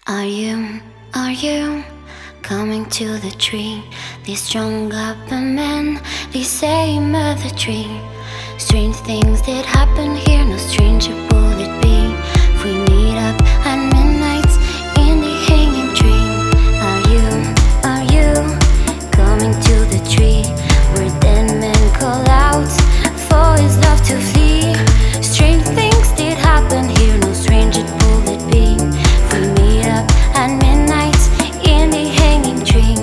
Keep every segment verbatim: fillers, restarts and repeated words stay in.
Are you, are you coming to the tree? This strung up a man, the same other tree. Strange things that happen here, no stranger will it be. If we meet up at midnight in the hanging tree. Are you, are you coming to the tree where dead men call out for his love to flee? Strange things did happen here, no stranger will it be. If we meet up at midnight in the hanging tree.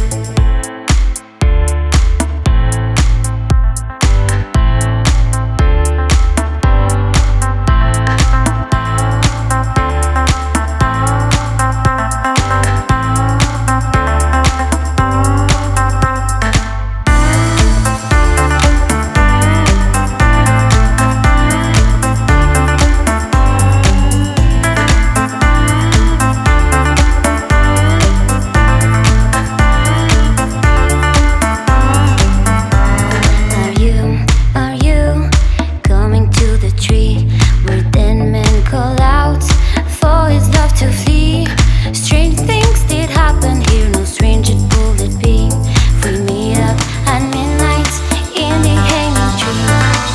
Are you, are you coming to the tree where dead men call out for his love to flee? Strange things did happen here, no stranger will it be. If we meet up at midnight in the hanging tree.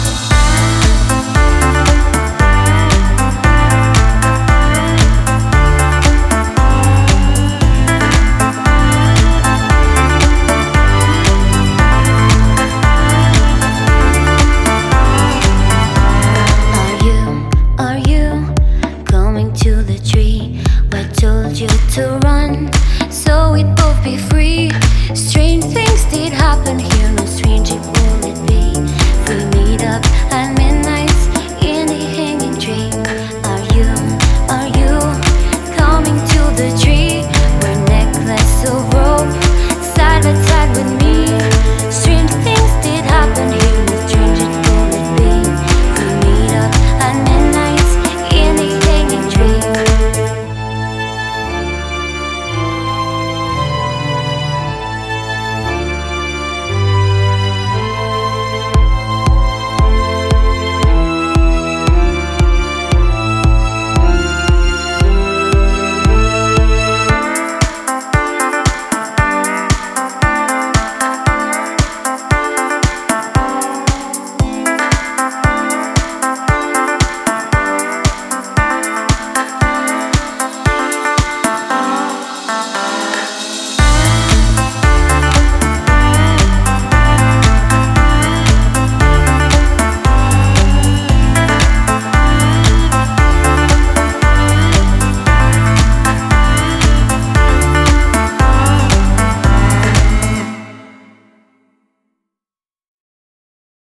Are you, are you coming to the tree where I told you to run so we'd both be free? Strange things did happen here, no stranger will it be. If we meet up at